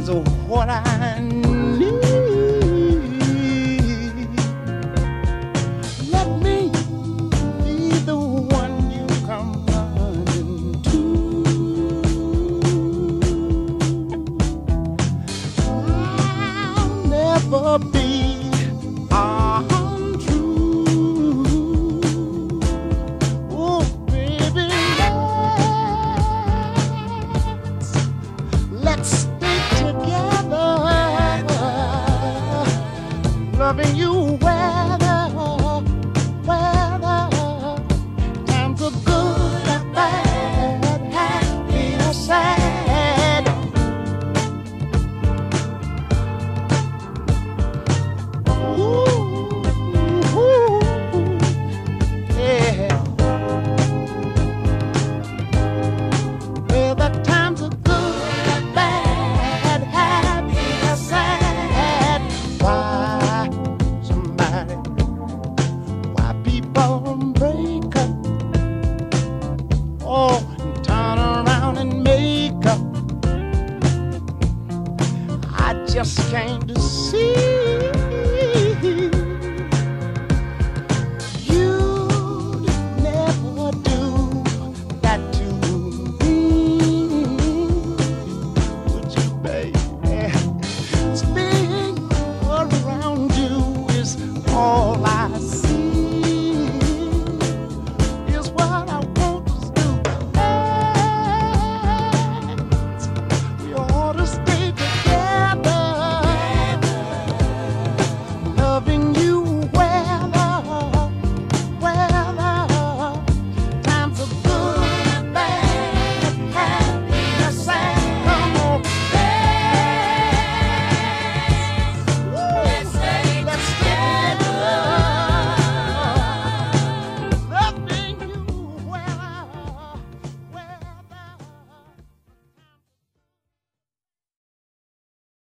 is what I need. Let me be the one you come running to. I'll never be untrue. Oh, baby, let's stay together, loving you weather times are good or bad, happy or sad. Ooh, yeah. Whether times are good or bad, happy or sad. Why people break up? Oh, and turn around and make up. I just came to see